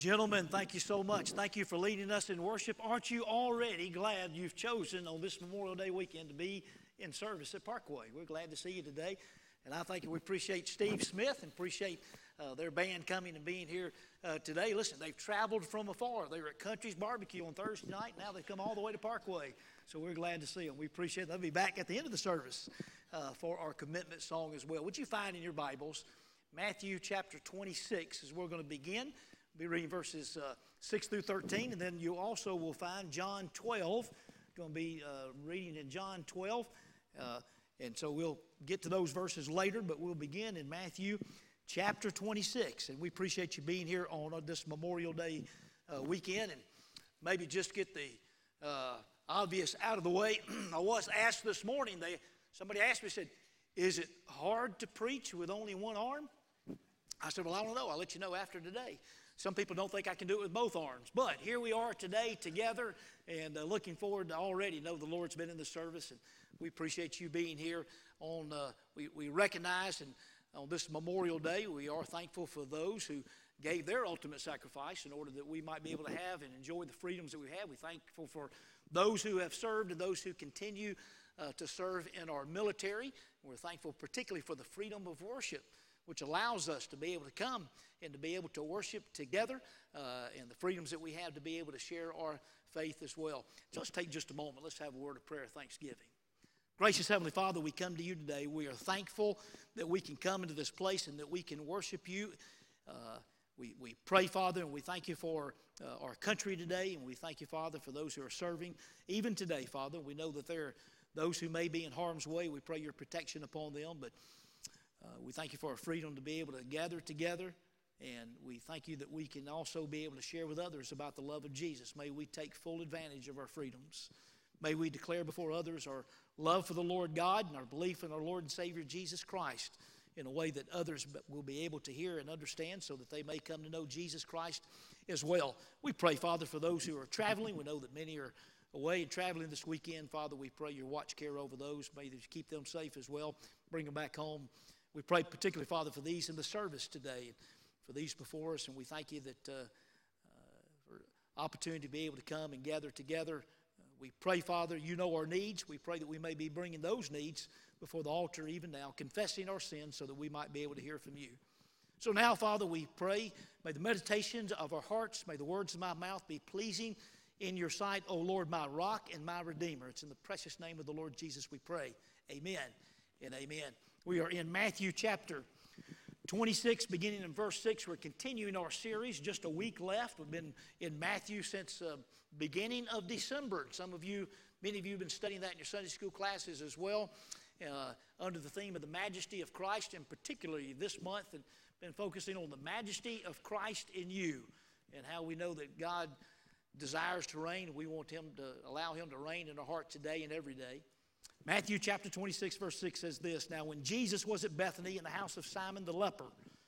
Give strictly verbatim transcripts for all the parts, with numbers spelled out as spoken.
Gentlemen, thank you so much. Thank you for leading us in worship. Aren't you already glad you've chosen on this Memorial Day weekend to be in service at Parkway? We're glad to see you today. And I think we appreciate Steve Smith and appreciate uh, their band coming and being here uh, today. Listen, they've traveled from afar. They were at Country's Barbecue on Thursday night. Now they've come all the way to Parkway. So we're glad to see them. We appreciate it. They'll be back at the end of the service uh, for our commitment song as well. Would you find in your Bibles Matthew chapter twenty-six as we're going to begin. We'll be reading verses uh, six through thirteen, and then you also will find John twelve. Going to be uh, reading in John twelve, uh, and so we'll get to those verses later, but we'll begin in Matthew chapter twenty-six. And we appreciate you being here on uh, this Memorial Day uh, weekend, and maybe just get the uh, obvious out of the way. I was asked this morning, they somebody asked me, said, is it hard to preach with only one arm? I said, well, I don't know. I'll let you know after today. Some people don't think I can do it with both arms. But here we are today together and uh, looking forward to already know the Lord's been in the service. And we appreciate you being here. On uh, we, we recognize and on this Memorial Day, we are thankful for those who gave their ultimate sacrifice in order that we might be able to have and enjoy the freedoms that we have. We're thankful for those who have served and those who continue uh, to serve in our military. We're thankful particularly for the freedom of worship, which allows us to be able to come and to be able to worship together uh, and the freedoms that we have to be able to share our faith as well. So let's take just a moment. Let's have a word of prayer, thanksgiving. Gracious Heavenly Father, we come to you today. We are thankful that we can come into this place and that we can worship you. Uh, we, we pray, Father, and we thank you for uh, our country today, and we thank you, Father, for those who are serving. Even today, Father, we know that there are those who may be in harm's way. We pray your protection upon them, but Uh, we thank you for our freedom to be able to gather together, and we thank you that we can also be able to share with others about the love of Jesus. May we take full advantage of our freedoms. May we declare before others our love for the Lord God and our belief in our Lord and Savior Jesus Christ in a way that others will be able to hear and understand so that they may come to know Jesus Christ as well. We pray, Father, for those who are traveling. We know that many are away and traveling this weekend. Father, we pray your watch care over those. May you keep them safe as well. Bring them back home. We pray particularly, Father, for these in the service today, and for these before us, and we thank you that uh, uh, for opportunity to be able to come and gather together. Uh, we pray, Father, you know our needs. We pray that we may be bringing those needs before the altar even now, confessing our sins so that we might be able to hear from you. So now, Father, we pray, may the meditations of our hearts, may the words of my mouth be pleasing in your sight, O Lord, my rock and my redeemer. It's in the precious name of the Lord Jesus we pray. Amen and amen. We are in Matthew chapter twenty-six, beginning in verse six. We're continuing our series, just a week left. We've been in Matthew since the uh, beginning of December. Some of you, many of you have been studying that in your Sunday school classes as well, uh, under the theme of the majesty of Christ, and particularly this month, and been focusing on the majesty of Christ in you, and how we know that God desires to reign, and we want him to allow him to reign in our heart today and every day. Matthew chapter twenty-six, verse six says this, Now when Jesus was at Bethany in the house of Simon the leper,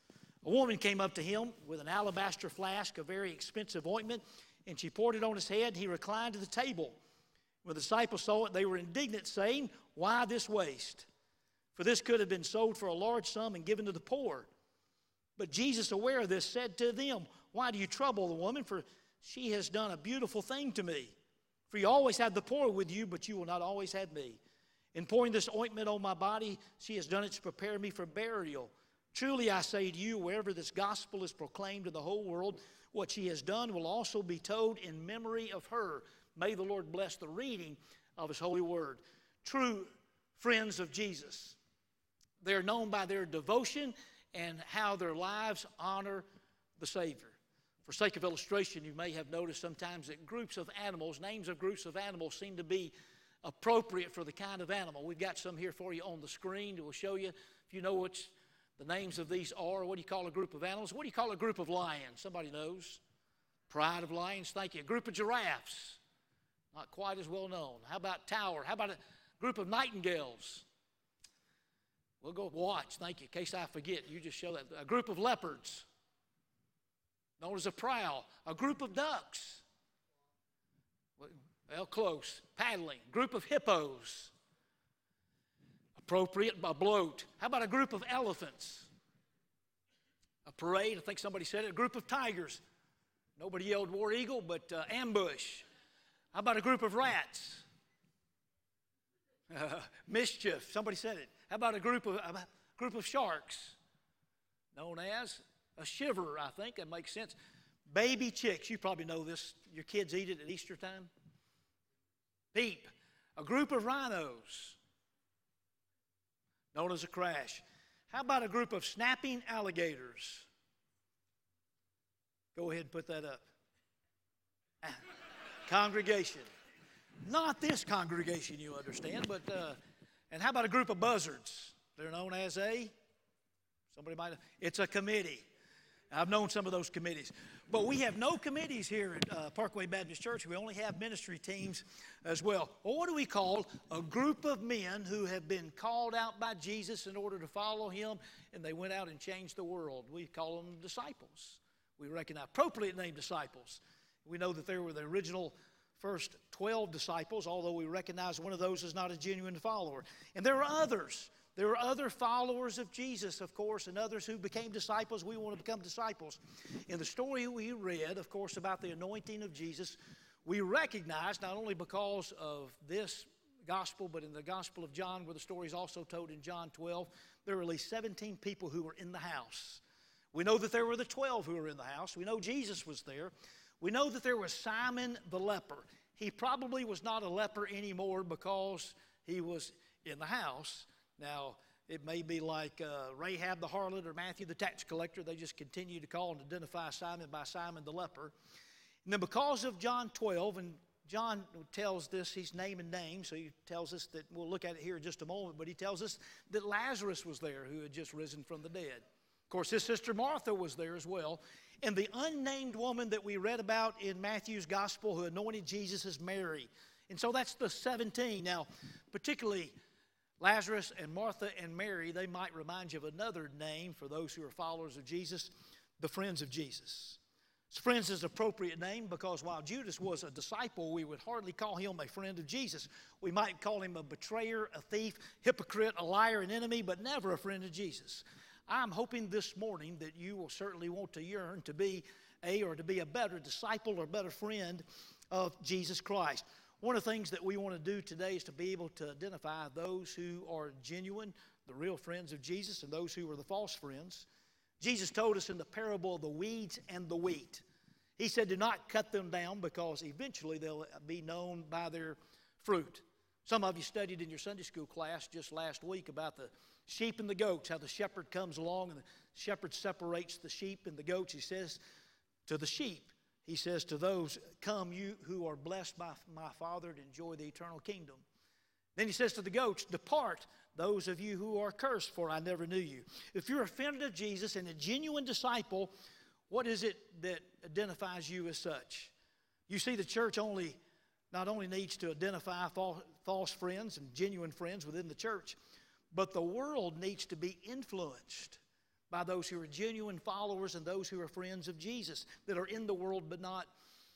a woman came up to him with an alabaster flask of very expensive ointment, and she poured it on his head. He reclined at the table. When the disciples saw it, they were indignant, saying, Why this waste? For this could have been sold for a large sum and given to the poor. But Jesus, aware of this, said to them, Why do you trouble the woman? For she has done a beautiful thing to me. For you always have the poor with you, but you will not always have me. In pouring this ointment on my body, she has done it to prepare me for burial. Truly I say to you, wherever this gospel is proclaimed to the whole world, what she has done will also be told in memory of her. May the Lord bless the reading of his holy word. True friends of Jesus, they're known by their devotion and how their lives honor the Savior. For sake of illustration, you may have noticed sometimes that groups of animals, names of groups of animals seem to be appropriate for the kind of animal. We've got some here for you on the screen. We'll show you if you know what the names of these are. What do you call a group of animals? What do you call a group of lions? Somebody knows. Pride of lions, thank you. A group of giraffes, not quite as well known. How about tower? How about a group of nightingales? We'll go watch, thank you. In case I forget, you just show that. A group of leopards, known as a prowl. A group of ducks. Well, close. Paddling. Group of hippos. Appropriate, a bloat. How about a group of elephants? A parade, I think somebody said it. A group of tigers. Nobody yelled War Eagle, but uh, ambush. How about a group of rats? Uh, mischief. Somebody said it. How about a group of a group of sharks? Known as a shiver, I think. That makes sense. Baby chicks. You probably know this. Your kids eat it at Easter time. Peep. A group of rhinos. Known as a crash. How about a group of snapping alligators? Go ahead and put that up. Congregation. Not this congregation, you understand, but, uh, and how about a group of buzzards? They're known as a, somebody might, it's a committee. I've known some of those committees. But we have no committees here at uh, Parkway Baptist Church. We only have ministry teams as well. Well, what do we call a group of men who have been called out by Jesus in order to follow him, and they went out and changed the world? We call them disciples. We recognize appropriate name disciples. We know that there were the original first twelve disciples, although we recognize one of those is not a genuine follower. And there are others. There are other followers of Jesus, of course, and others who became disciples. We want to become disciples. In the story we read, of course, about the anointing of Jesus, we recognize not only because of this gospel, but in the Gospel of John, where the story is also told in John twelve, there were at least seventeen people who were in the house. We know that there were the twelve who were in the house. We know Jesus was there. We know that there was Simon the leper. He probably was not a leper anymore because he was in the house. Now, it may be like uh, Rahab the harlot or Matthew the tax collector. They just continue to call and identify Simon by Simon the leper. And then because of John twelve, and John tells this, he's naming names, so he tells us that, we'll look at it here in just a moment, but he tells us that Lazarus was there who had just risen from the dead. Of course, his sister Martha was there as well. And the unnamed woman that we read about in Matthew's gospel who anointed Jesus is Mary. And so that's the seventeen. Now, particularly Lazarus and Martha and Mary, they might remind you of another name for those who are followers of Jesus, the friends of Jesus. Friends is an appropriate name because while Judas was a disciple, we would hardly call him a friend of Jesus. We might call him a betrayer, a thief, hypocrite, a liar, an enemy, but never a friend of Jesus. I'm hoping this morning that you will certainly want to yearn to be a or to be a better disciple or better friend of Jesus Christ. One of the things that we want to do today is to be able to identify those who are genuine, the real friends of Jesus, and those who are the false friends. Jesus told us in the parable of the weeds and the wheat. He said, do not cut them down because eventually they'll be known by their fruit. Some of you studied in your Sunday school class just last week about the sheep and the goats, how the shepherd comes along and the shepherd separates the sheep and the goats. He says to the sheep, he says to those, come you who are blessed by my Father to enjoy the eternal kingdom. Then he says to the goats, depart, those of you who are cursed, for I never knew you. If you're a friend of Jesus and a genuine disciple, what is it that identifies you as such? You see, the church only not only needs to identify false friends and genuine friends within the church, but the world needs to be influenced by those who are genuine followers and those who are friends of Jesus, that are in the world but not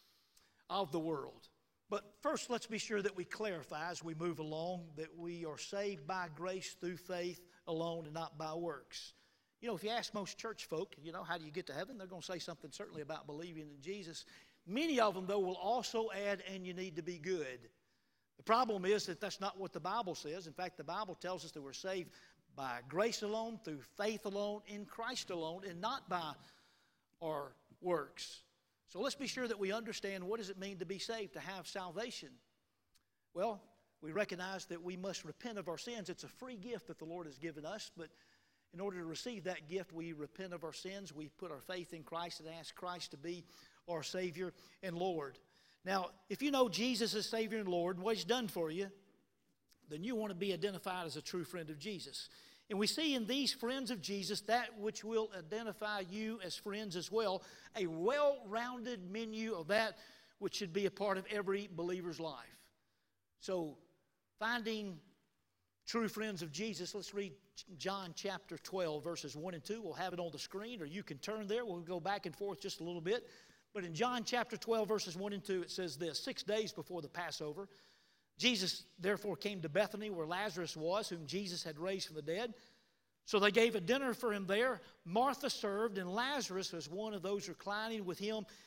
of the world. But first, let's be sure that we clarify as we move along that we are saved by grace through faith alone and not by works. You know, if you ask most church folk, you know, how do you get to heaven? They're going to say something certainly about believing in Jesus. Many of them, though, will also add, and you need to be good. The problem is that that's not what the Bible says. In fact, the Bible tells us that we're saved by grace alone, through faith alone, in Christ alone, and not by our works. So let's be sure that we understand what does it mean to be saved, to have salvation. Well, we recognize that we must repent of our sins. It's a free gift that the Lord has given us, but in order to receive that gift, we repent of our sins. We put our faith in Christ and ask Christ to be our Savior and Lord. Now, if you know Jesus as Savior and Lord and what He's done for you, then you want to be identified as a true friend of Jesus. And we see in these friends of Jesus that which will identify you as friends as well, a well-rounded menu of that which should be a part of every believer's life. So, finding true friends of Jesus, let's read John chapter twelve, verses one and two. We'll have it on the screen, or you can turn there. We'll go back and forth just a little bit. But in John chapter twelve, verses one and two, it says this, six days before the Passover, Jesus therefore came to Bethany where Lazarus was, whom Jesus had raised from the dead. So they gave a dinner for him there. Martha served, and Lazarus was one of those reclining with him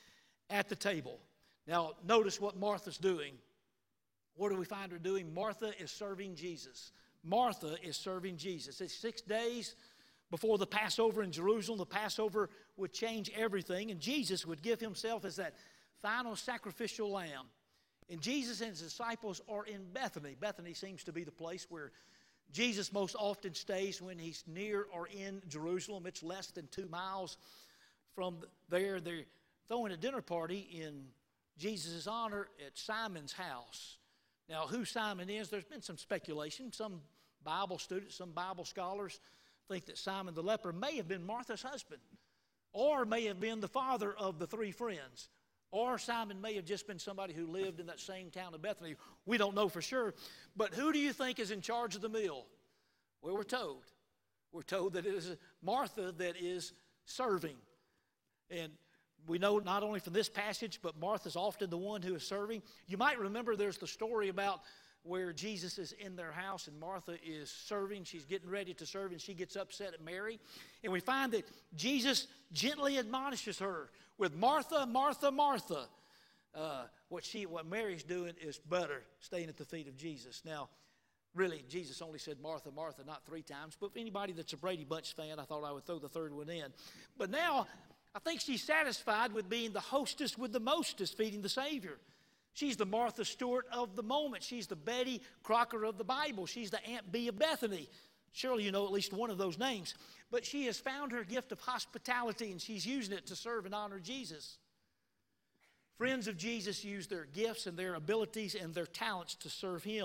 at the table. Now, notice what Martha's doing. What do we find her doing? Martha is serving Jesus. Martha is serving Jesus. It's six days before the Passover in Jerusalem. The Passover would change everything, and Jesus would give himself as that final sacrificial lamb. And Jesus and his disciples are in Bethany. Bethany seems to be the place where Jesus most often stays when he's near or in Jerusalem. It's less than two miles from there. They're throwing a dinner party in Jesus' honor at Simon's house. Now, who Simon is, there's been some speculation. Some Bible students, some Bible scholars think that Simon the leper may have been Martha's husband, or may have been the father of the three friends, or Simon may have just been somebody who lived in that same town of Bethany. We don't know for sure. But who do you think is in charge of the meal? Well, we're told. We're told that it is Martha that is serving. And we know not only from this passage, but Martha's often the one who is serving. You might remember there's the story about where Jesus is in their house and Martha is serving. She's getting ready to serve and she gets upset at Mary. And we find that Jesus gently admonishes her with Martha, Martha, Martha. Uh, what she, what Mary's doing is better, staying at the feet of Jesus. Now, really, Jesus only said Martha, Martha, not three times. But for anybody that's a Brady Bunch fan, I thought I would throw the third one in. But now, I think she's satisfied with being the hostess with the mostest, feeding the Savior. She's the Martha Stewart of the moment. She's the Betty Crocker of the Bible. She's the Aunt Bee of Bethany. Surely you know at least one of those names. But she has found her gift of hospitality, and she's using it to serve and honor Jesus. Friends of Jesus use their gifts and their abilities and their talents to serve him.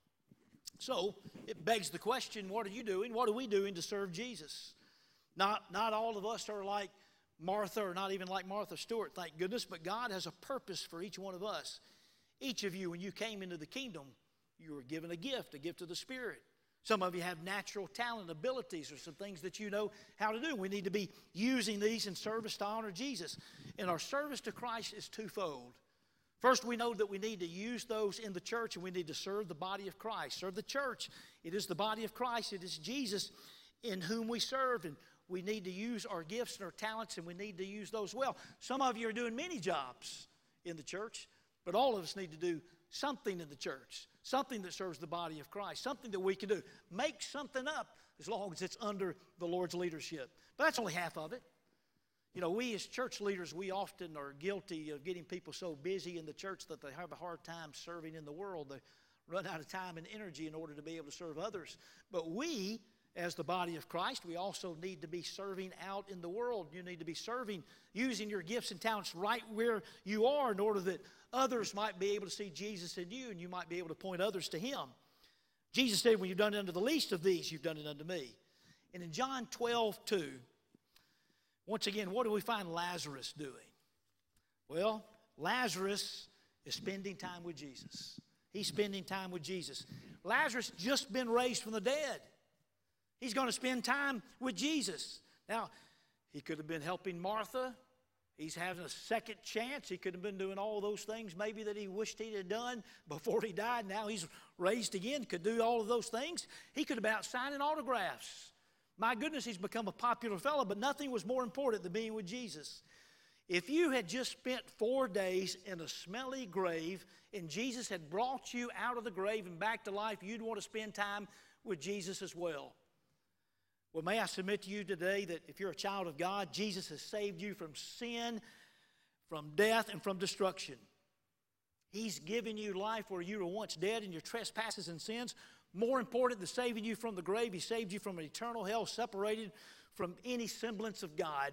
So it begs the question, what are you doing? What are we doing to serve Jesus? Not, not all of us are like Martha, or not even like Martha Stewart, thank goodness, but God has a purpose for each one of us. Each of you, when you came into the kingdom, you were given a gift, a gift of the Spirit. Some of you have natural talent, abilities, or some things that you know how to do. We need to be using these in service to honor Jesus. And our service to Christ is twofold. First, we know that we need to use those in the church, and we need to serve the body of Christ. Serve the church. It is the body of Christ. It is Jesus in whom we serve, and we need to use our gifts and our talents, and we need to use those well. Some of you are doing many jobs in the church, but all of us need to do something in the church, something that serves the body of Christ, something that we can do. Make something up as long as it's under the Lord's leadership. But that's only half of it. You know, we as church leaders, we often are guilty of getting people so busy in the church that they have a hard time serving in the world. They run out of time and energy in order to be able to serve others. But we, as the body of Christ, we also need to be serving out in the world. You need to be serving, using your gifts and talents right where you are in order that others might be able to see Jesus in you and you might be able to point others to him. Jesus said, when you've done it unto the least of these, you've done it unto me. And in John twelve two, once again, what do we find Lazarus doing? Well, Lazarus is spending time with Jesus. He's spending time with Jesus. Lazarus just been raised from the dead. He's going to spend time with Jesus. Now, he could have been helping Martha. He's having a second chance. He could have been doing all those things maybe that he wished he had done before he died. Now he's raised again, could do all of those things. He could have been out signing autographs. My goodness, he's become a popular fellow, but nothing was more important than being with Jesus. If you had just spent four days in a smelly grave and Jesus had brought you out of the grave and back to life, you'd want to spend time with Jesus as well. Well, may I submit to you today that if you're a child of God, Jesus has saved you from sin, from death, and from destruction. He's given you life where you were once dead in your trespasses and sins. More important than saving you from the grave, he saved you from an eternal hell, separated from any semblance of God.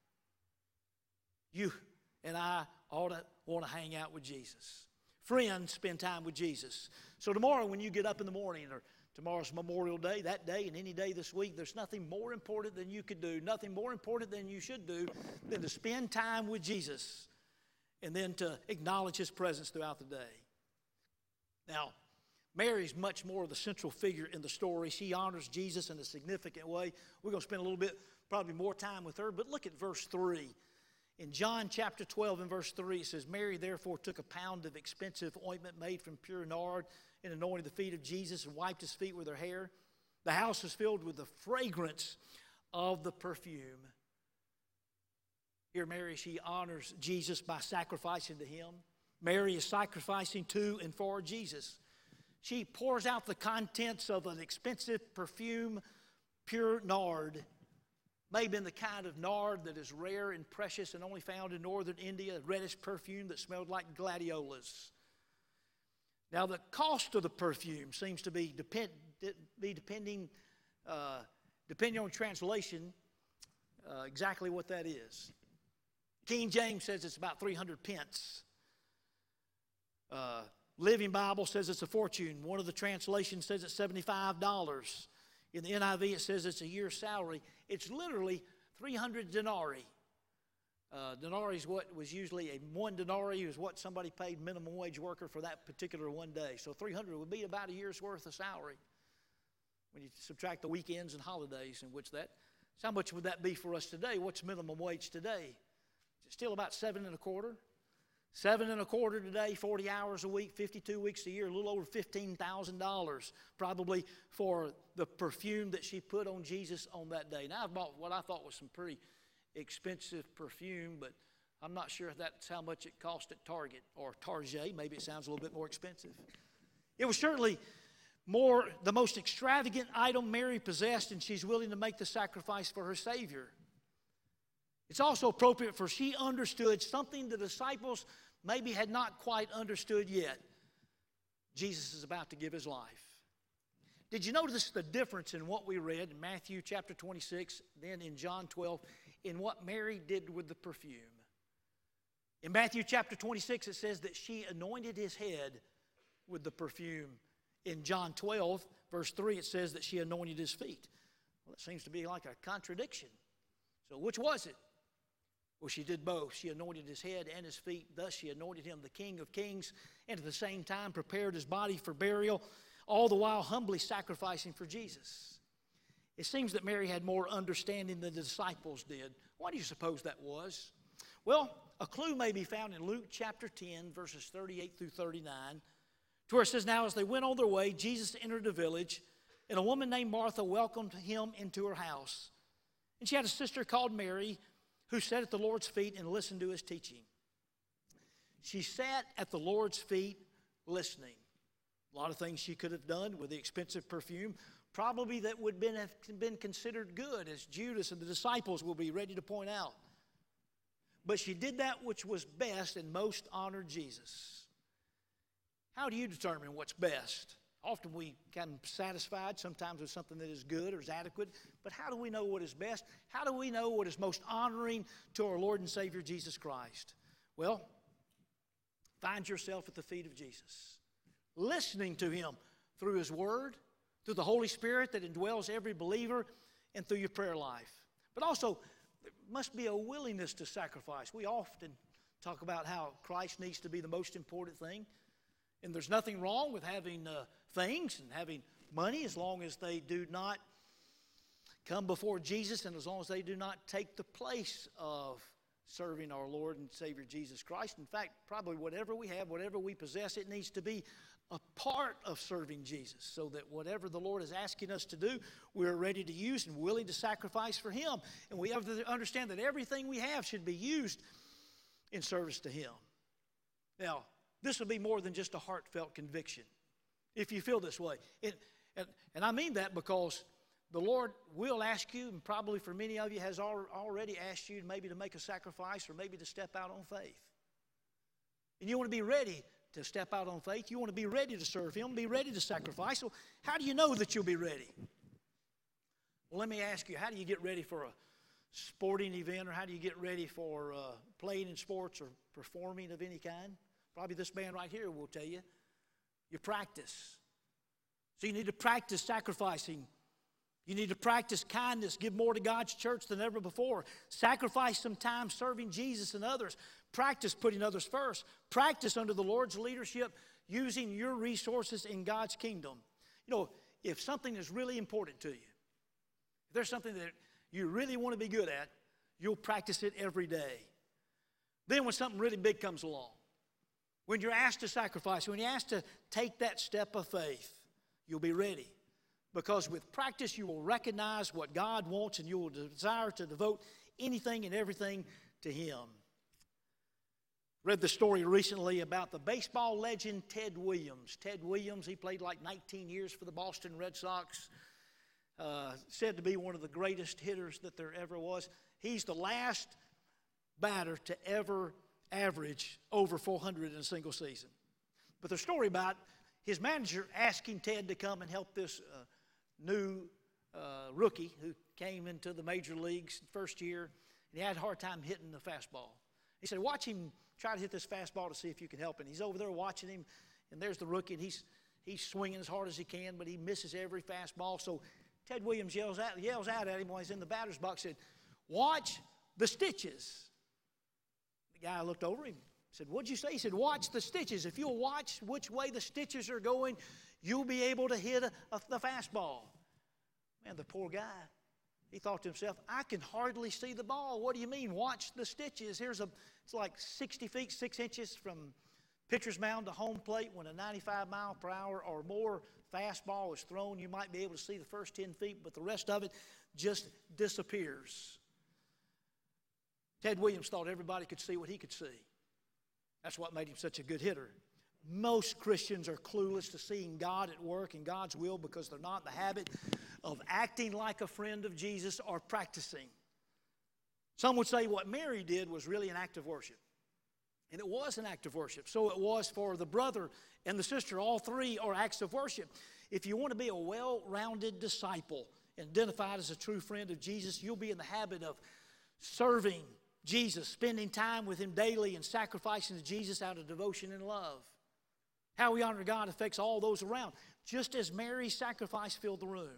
You and I ought to want to hang out with Jesus. Friends, spend time with Jesus. So tomorrow when you get up in the morning, or tomorrow's Memorial Day, that day and any day this week, there's nothing more important than you could do, nothing more important than you should do than to spend time with Jesus and then to acknowledge his presence throughout the day. Now, Mary's much more the central figure in the story. She honors Jesus in a significant way. We're going to spend a little bit, probably more time with her, but look at verse three. In John chapter twelve and verse three, it says, Mary therefore took a pound of expensive ointment made from pure nard and anointed the feet of Jesus and wiped his feet with her hair. The house was filled with the fragrance of the perfume. Here, Mary, she honors Jesus by sacrificing to him. Mary is sacrificing to and for Jesus. She pours out the contents of an expensive perfume, pure nard, maybe in the kind of nard that is rare and precious and only found in northern India, a reddish perfume that smelled like gladiolas. Now, the cost of the perfume seems to be, depend, be depending, uh, depending on translation, uh, exactly what that is. King James says it's about three hundred pence. Uh, Living Bible says it's a fortune. One of the translations says it's seventy-five dollars. In the N I V, it says it's a year's salary. It's literally three hundred denarii. Uh, denarii is what was usually a one denarii is what somebody paid minimum wage worker for that particular one day. So three hundred would be about a year's worth of salary when you subtract the weekends and holidays in which that. So how much would that be for us today? What's minimum wage today? It's still about seven and a quarter. Seven and a quarter today, forty hours a week, fifty-two weeks a year, a little over fifteen thousand dollars probably for the perfume that she put on Jesus on that day. Now, I bought what I thought was some pretty expensive perfume, but I'm not sure if that's how much it cost at Target or Target. Maybe it sounds a little bit more expensive. It was certainly more the most extravagant item Mary possessed, and she's willing to make the sacrifice for her Savior. It's also appropriate for she understood something the disciples maybe had not quite understood yet. Jesus is about to give his life. Did you notice the difference in what we read in Matthew chapter twenty-six, then in John twelve, in what Mary did with the perfume? In Matthew chapter twenty-six, it says that she anointed his head with the perfume. In John twelve, verse three, it says that she anointed his feet. Well, it seems to be like a contradiction. So which was it? Well, she did both. She anointed his head and his feet. Thus, she anointed him the King of Kings, and at the same time prepared his body for burial, all the while humbly sacrificing for Jesus. It seems that Mary had more understanding than the disciples did. Why do you suppose that was? Well, a clue may be found in Luke chapter ten, verses thirty-eight through thirty-nine, to where it says, "Now as they went on their way, Jesus entered a village, and a woman named Martha welcomed him into her house. And she had a sister called Mary, who sat at the Lord's feet and listened to his teaching." She sat at the Lord's feet listening. A lot of things she could have done with the expensive perfume, probably that would been, have been considered good, as Judas and the disciples will be ready to point out. But she did that which was best and most honored Jesus. How do you determine what's best? Often we can be satisfied sometimes with something that is good or is adequate, but how do we know what is best? How do we know what is most honoring to our Lord and Savior Jesus Christ? Well, find yourself at the feet of Jesus, listening to him through his word, through the Holy Spirit that indwells every believer, and through your prayer life. But also, there must be a willingness to sacrifice. We often talk about how Christ needs to be the most important thing. And there's nothing wrong with having uh, things and having money as long as they do not come before Jesus and as long as they do not take the place of serving our Lord and Savior Jesus Christ. In fact, probably whatever we have, whatever we possess, it needs to be a part of serving Jesus so that whatever the Lord is asking us to do, we're ready to use and willing to sacrifice for him. And we have to understand that everything we have should be used in service to him. Now, this will be more than just a heartfelt conviction, if you feel this way. It, and, and I mean that because the Lord will ask you, and probably for many of you has al- already asked you maybe to make a sacrifice or maybe to step out on faith. And you want to be ready to step out on faith. You want to be ready to serve him, be ready to sacrifice. So how do you know that you'll be ready? Well, let me ask you, how do you get ready for a sporting event, or how do you get ready for uh, playing in sports or performing of any kind? Probably this man right here will tell you. You practice. So you need to practice sacrificing. You need to practice kindness. Give more to God's church than ever before. Sacrifice some time serving Jesus and others. Practice putting others first. Practice under the Lord's leadership, using your resources in God's kingdom. You know, if something is really important to you, if there's something that you really want to be good at, you'll practice it every day. Then when something really big comes along, when you're asked to sacrifice, when you're asked to take that step of faith, you'll be ready. Because with practice, you will recognize what God wants and you will desire to devote anything and everything to him. Read the story recently about the baseball legend Ted Williams. Ted Williams, he played like nineteen years for the Boston Red Sox. Uh, said to be one of the greatest hitters that there ever was. He's the last batter to ever average over four hundred in a single season. But the story about his manager asking Ted to come and help this uh, new uh, rookie who came into the major leagues first year, and he had a hard time hitting the fastball. He said, watch him try to hit this fastball to see if you can help him. He's over there watching him, and there's the rookie, and he's, he's swinging as hard as he can, but he misses every fastball. So Ted Williams yells out, yells out at him while he's in the batter's box, said, watch the stitches. The guy looked over him, said, what'd you say? He said, watch the stitches. If you'll watch which way the stitches are going, you'll be able to hit a, a, the fastball. Man, the poor guy, he thought to himself, I can hardly see the ball. What do you mean? Watch the stitches. Here's a, it's like sixty feet, six inches from pitcher's mound to home plate. When a ninety-five mile per hour or more fastball is thrown, you might be able to see the first ten feet, but the rest of it just disappears. Ted Williams thought everybody could see what he could see. That's what made him such a good hitter. Most Christians are clueless to seeing God at work and God's will because they're not in the habit of acting like a friend of Jesus or practicing. Some would say what Mary did was really an act of worship. And it was an act of worship. So it was for the brother and the sister. All three are acts of worship. If you want to be a well-rounded disciple and identified as a true friend of Jesus, you'll be in the habit of serving Jesus, spending time with Him daily and sacrificing to Jesus out of devotion and love. How we honor God affects all those around, just as Mary's sacrifice filled the room.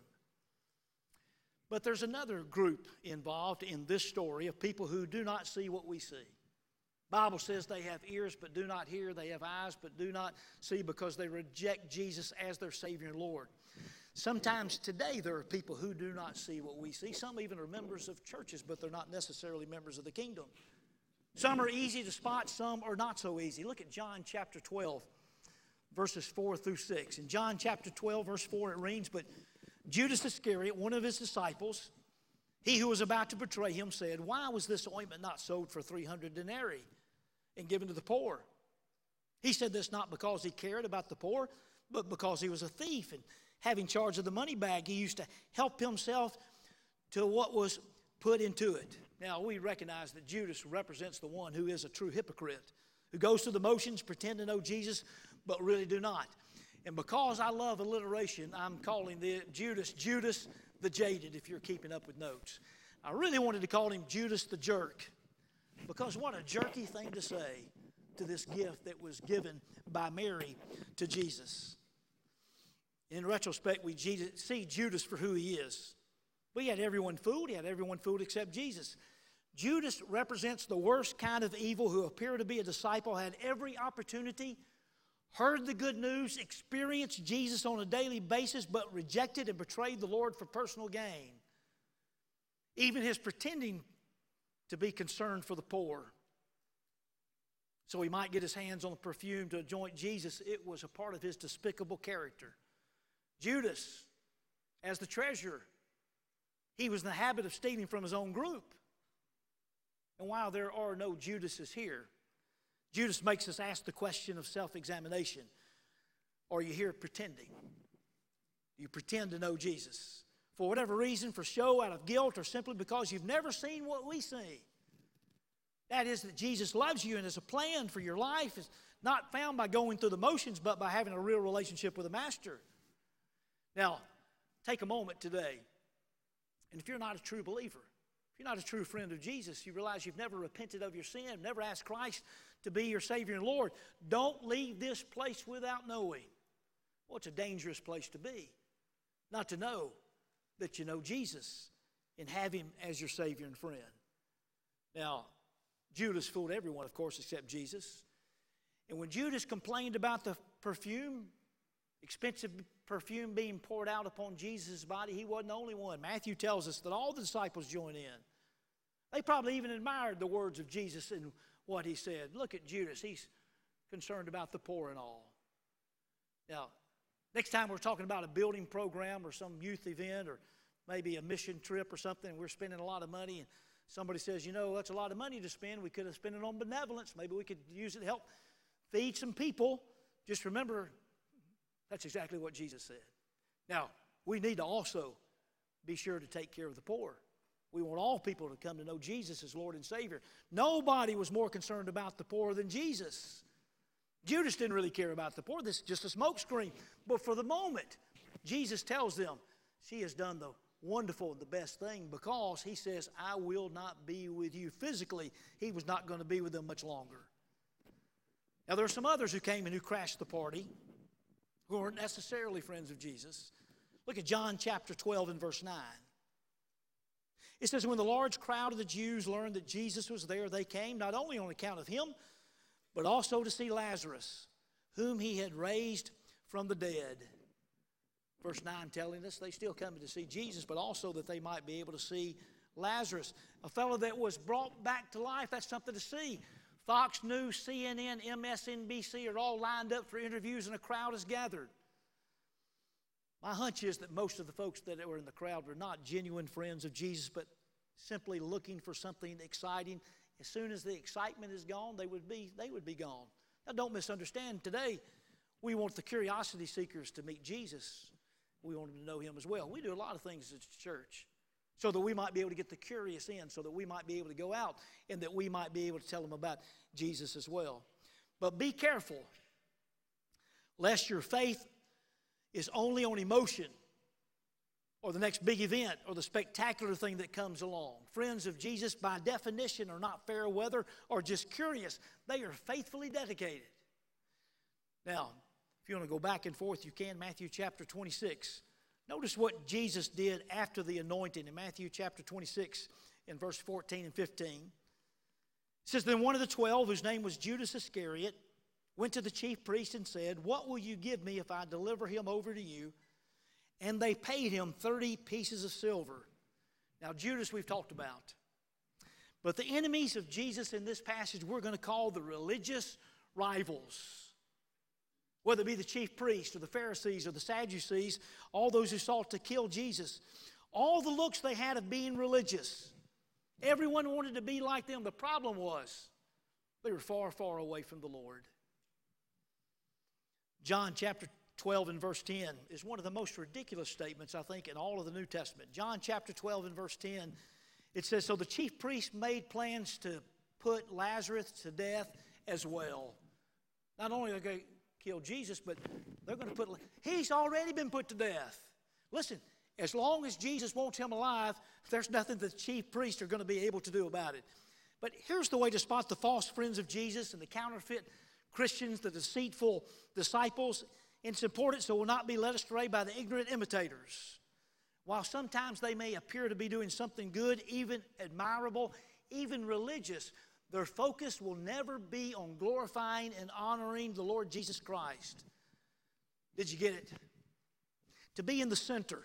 But there's another group involved in this story of people who do not see what we see. The Bible says they have ears but do not hear, they have eyes but do not see because they reject Jesus as their Savior and Lord. Sometimes today there are people who do not see what we see. Some even are members of churches, but they're not necessarily members of the kingdom. Some are easy to spot, some are not so easy. Look at John chapter twelve, verses four through six. In John chapter twelve, verse four, it reads, but Judas Iscariot, one of his disciples, he who was about to betray him, said, why was this ointment not sold for three hundred denarii and given to the poor? He said this not because he cared about the poor, but because he was a thief, and having charge of the money bag, he used to help himself to what was put into it. Now, we recognize that Judas represents the one who is a true hypocrite, who goes through the motions, pretend to know Jesus, but really do not. And because I love alliteration, I'm calling the Judas, Judas the Jaded, if you're keeping up with notes. I really wanted to call him Judas the Jerk, because what a jerky thing to say to this gift that was given by Mary to Jesus. In retrospect, we see Judas for who he is. We had everyone fooled. He had everyone fooled except Jesus. Judas represents the worst kind of evil who appeared to be a disciple, had every opportunity, heard the good news, experienced Jesus on a daily basis, but rejected and betrayed the Lord for personal gain. Even his pretending to be concerned for the poor, so he might get his hands on the perfume to anoint Jesus, it was a part of his despicable character. Judas, as the treasurer, he was in the habit of stealing from his own group. And while there are no Judases here, Judas makes us ask the question of self-examination. Are you here pretending? Do you pretend to know Jesus? For whatever reason, for show, out of guilt, or simply because you've never seen what we see. That is that Jesus loves you and has a plan for your life. It's not found by going through the motions, but by having a real relationship with the Master. Now, take a moment today, and if you're not a true believer, if you're not a true friend of Jesus, you realize you've never repented of your sin, never asked Christ to be your Savior and Lord, don't leave this place without knowing. Well, it's a dangerous place to be, not to know that you know Jesus and have Him as your Savior and friend. Now, Judas fooled everyone, of course, except Jesus. And when Judas complained about the perfume, expensive perfume being poured out upon Jesus' body, he wasn't the only one. Matthew tells us that all the disciples joined in. They probably even admired the words of Jesus and what He said. Look at Judas. He's concerned about the poor and all. Now, next time we're talking about a building program or some youth event or maybe a mission trip or something, and we're spending a lot of money, and somebody says, you know, that's a lot of money to spend. We could have spent it on benevolence. Maybe we could use it to help feed some people. Just remember, that's exactly what Jesus said. Now, we need to also be sure to take care of the poor. We want all people to come to know Jesus as Lord and Savior. Nobody was more concerned about the poor than Jesus. Judas didn't really care about the poor. This is just a smokescreen. But for the moment, Jesus tells them, she has done the wonderful and the best thing, because he says, I will not be with you. Physically, he was not going to be with them much longer. Now, there are some others who came and who crashed the party, who weren't necessarily friends of Jesus. Look at John chapter twelve and verse nine. It says, when the large crowd of the Jews learned that Jesus was there, they came not only on account of him, but also to see Lazarus, whom he had raised from the dead. Verse nine telling us they still come to see Jesus, but also that they might be able to see Lazarus, a fellow that was brought back to life. That's something to see. Fox News, C N N, M S N B C are all lined up for interviews, and a crowd is gathered. My hunch is that most of the folks that were in the crowd were not genuine friends of Jesus, but simply looking for something exciting. As soon as the excitement is gone, they would be, they would be gone. Now, don't misunderstand. Today, we want the curiosity seekers to meet Jesus. We want them to know him as well. We do a lot of things at church so that we might be able to get the curious in, so that we might be able to go out and that we might be able to tell them about Jesus as well. But be careful, lest your faith is only on emotion or the next big event or the spectacular thing that comes along. Friends of Jesus, by definition, are not fair weather or just curious. They are faithfully dedicated. Now, if you want to go back and forth, you can. Matthew chapter twenty-six. Notice what Jesus did after the anointing in Matthew chapter twenty-six in verse fourteen and fifteen. It says, then one of the twelve, whose name was Judas Iscariot, went to the chief priest and said, what will you give me if I deliver him over to you? And they paid him thirty pieces of silver. Now, Judas we've talked about. But the enemies of Jesus in this passage we're going to call the religious rivals. Whether it be the chief priests or the Pharisees or the Sadducees, all those who sought to kill Jesus. All the looks they had of being religious. Everyone wanted to be like them. The problem was they were far, far away from the Lord. John chapter twelve and verse ten is one of the most ridiculous statements, I think, in all of the New Testament. John chapter twelve and verse ten, it says, so the chief priests made plans to put Lazarus to death as well. Not only are they going to kill Jesus, but they're going to put, he's already been put to death. Listen, as long as Jesus wants him alive, there's nothing the chief priests are going to be able to do about it. But here's the way to spot the false friends of Jesus and the counterfeit Christians, the deceitful disciples. It's important so we'll not be led astray by the ignorant imitators. While sometimes they may appear to be doing something good, even admirable, even religious, their focus will never be on glorifying and honoring the Lord Jesus Christ. Did you get it? To be in the center.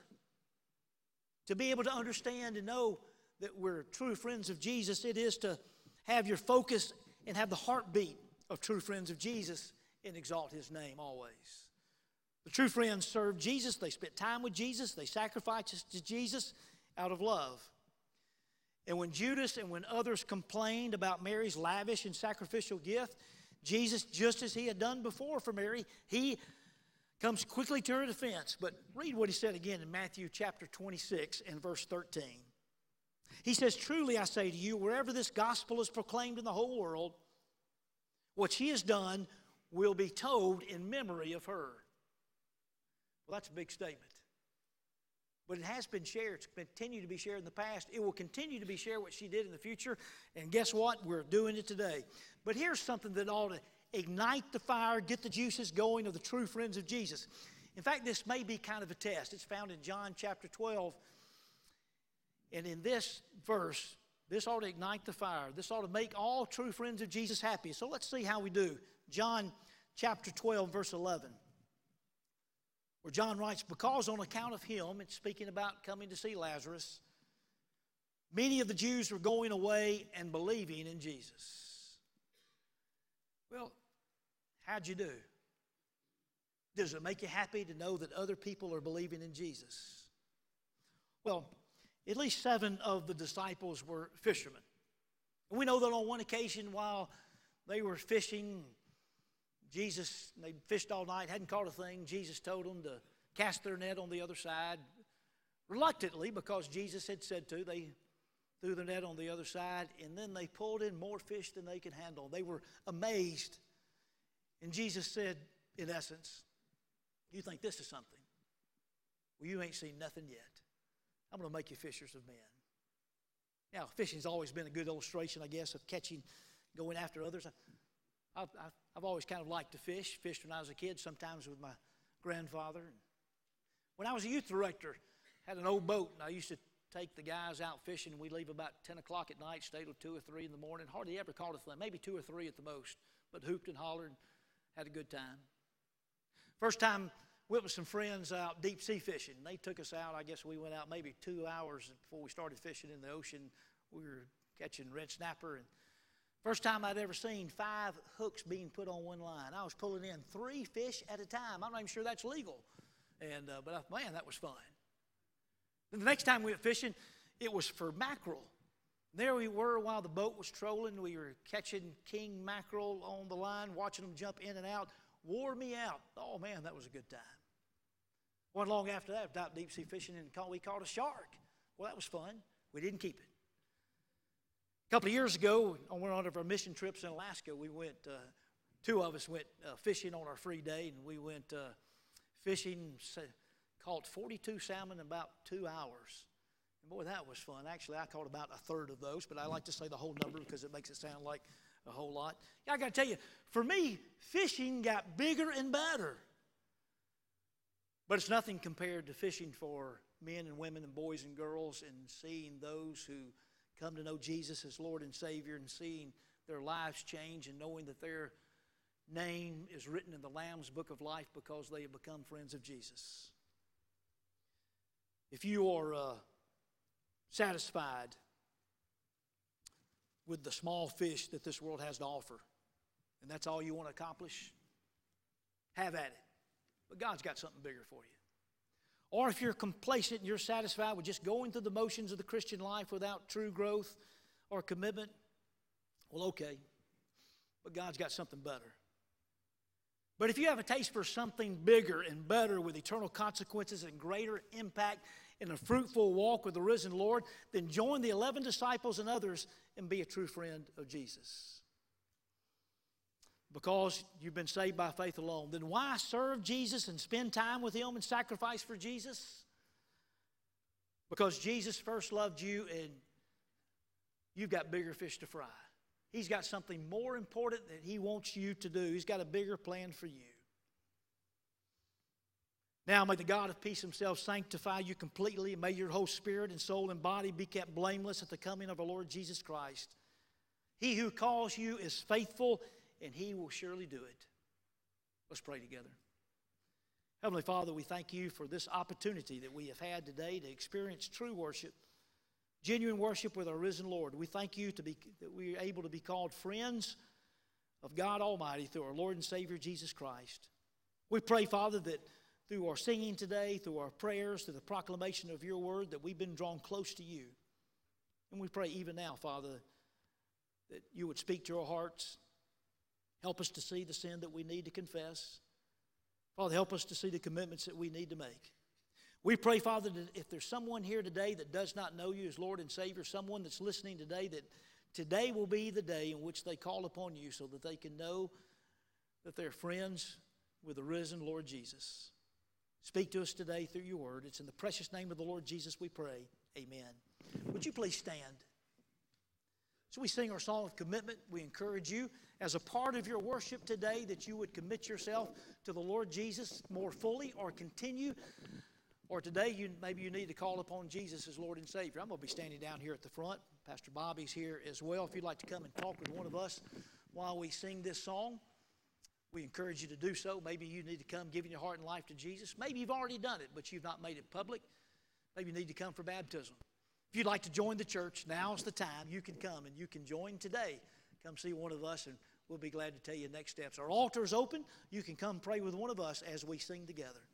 To be able to understand and know that we're true friends of Jesus, it is to have your focus and have the heartbeat of true friends of Jesus and exalt his name always. The true friends served Jesus. They spent time with Jesus. They sacrificed to Jesus out of love. And when Judas and when others complained about Mary's lavish and sacrificial gift, Jesus, just as he had done before for Mary, he comes quickly to her defense. But read what he said again in Matthew chapter twenty-six and verse thirteen. He says, truly I say to you, wherever this gospel is proclaimed in the whole world, what she has done will be told in memory of her. Well, that's a big statement. But it has been shared. It's continued to be shared in the past. It will continue to be shared what she did in the future. And guess what? We're doing it today. But here's something that ought to ignite the fire, get the juices going of the true friends of Jesus. In fact, this may be kind of a test. It's found in John chapter twelve. And in this verse, this ought to ignite the fire. This ought to make all true friends of Jesus happy. So let's see how we do. John chapter twelve, verse eleven. Where John writes, because on account of him, it's speaking about coming to see Lazarus, many of the Jews were going away and believing in Jesus. Well, how'd you do? Does it make you happy to know that other people are believing in Jesus? Well, at least seven of the disciples were fishermen. And we know that on one occasion while they were fishing, Jesus, they fished all night, hadn't caught a thing. Jesus told them to cast their net on the other side. Reluctantly, because Jesus had said to, they threw the net on the other side, and then they pulled in more fish than they could handle. They were amazed. And Jesus said, in essence, you think this is something? Well, you ain't seen nothing yet. I'm going to make you fishers of men. Now, fishing's always been a good illustration, I guess, of catching, going after others. I've, I've, I've always kind of liked to fish. Fished when I was a kid, sometimes with my grandfather. When I was a youth director, had an old boat, and I used to take the guys out fishing. We'd leave about ten o'clock at night, stay till two or three in the morning. Hardly ever caught a thing, maybe two or three at the most, but hooped and hollered, had a good time. First time, went with some friends out deep sea fishing. They took us out. I guess we went out maybe two hours before we started fishing in the ocean. We were catching red snapper. And first time I'd ever seen five hooks being put on one line. I was pulling in three fish at a time. I'm not even sure that's legal. And uh, but uh, man, that was fun. Then the next time we went fishing, it was for mackerel. There we were while the boat was trolling. We were catching king mackerel on the line, watching them jump in and out. Wore me out. Oh man, that was a good time. One long after that, out deep sea fishing, and caught, we caught a shark. Well, that was fun. We didn't keep it. A couple of years ago, on one of our mission trips in Alaska, we went. Uh, two of us went uh, fishing on our free day, and we went uh, fishing. Caught forty-two salmon in about two hours. And boy, that was fun. Actually, I caught about a third of those, but I like to say the whole number because it makes it sound like a whole lot. Yeah, I got to tell you, for me, fishing got bigger and better. But it's nothing compared to fishing for men and women and boys and girls and seeing those who come to know Jesus as Lord and Savior and seeing their lives change and knowing that their name is written in the Lamb's Book of Life because they have become friends of Jesus. If you are uh, satisfied with the small fish that this world has to offer, and that's all you want to accomplish, have at it. But God's got something bigger for you. Or if you're complacent and you're satisfied with just going through the motions of the Christian life without true growth or commitment, well, okay. But God's got something better. But if you have a taste for something bigger and better with eternal consequences and greater impact in a fruitful walk with the risen Lord, then join the eleven disciples and others and be a true friend of Jesus. Because you've been saved by faith alone. Then why serve Jesus and spend time with Him and sacrifice for Jesus? Because Jesus first loved you and you've got bigger fish to fry. He's got something more important that He wants you to do. He's got a bigger plan for you. Now may the God of peace Himself sanctify you completely, and may your whole spirit and soul and body be kept blameless at the coming of our Lord Jesus Christ. He who calls you is faithful, and He will surely do it. Let's pray together. Heavenly Father, we thank You for this opportunity that we have had today to experience true worship, genuine worship with our risen Lord. We thank You to be, that we are able to be called friends of God Almighty through our Lord and Savior Jesus Christ. We pray, Father, that through our singing today, through our prayers, through the proclamation of Your word, that we've been drawn close to You. And we pray even now, Father, that You would speak to our hearts. Help us to see the sin that we need to confess. Father, help us to see the commitments that we need to make. We pray, Father, that if there's someone here today that does not know You as Lord and Savior, someone that's listening today, that today will be the day in which they call upon You so that they can know that they're friends with the risen Lord Jesus. Speak to us today through Your word. It's in the precious name of the Lord Jesus we pray. Amen. Would you please stand? So we sing our song of commitment. We encourage you as a part of your worship today that you would commit yourself to the Lord Jesus more fully, or continue. Or today you maybe you need to call upon Jesus as Lord and Savior. I'm going to be standing down here at the front. Pastor Bobby's here as well. If you'd like to come and talk with one of us while we sing this song, we encourage you to do so. Maybe you need to come giving your heart and life to Jesus. Maybe you've already done it, but you've not made it public. Maybe you need to come for baptism. If you'd like to join the church, now's the time. You can come and you can join today. Come see one of us and we'll be glad to tell you next steps. Our altar is open. You can come pray with one of us as we sing together.